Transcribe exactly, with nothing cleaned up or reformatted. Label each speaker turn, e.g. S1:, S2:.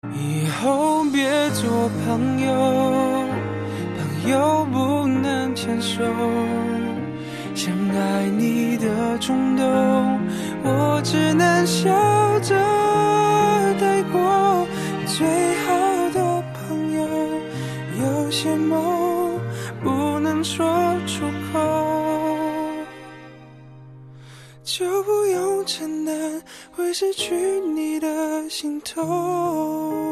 S1: 以后别做朋友，朋友不能牵手，想爱你的冲动，我只能笑着带过。最好的朋友，有些梦不能说出口，就不用承担会失去你的心痛。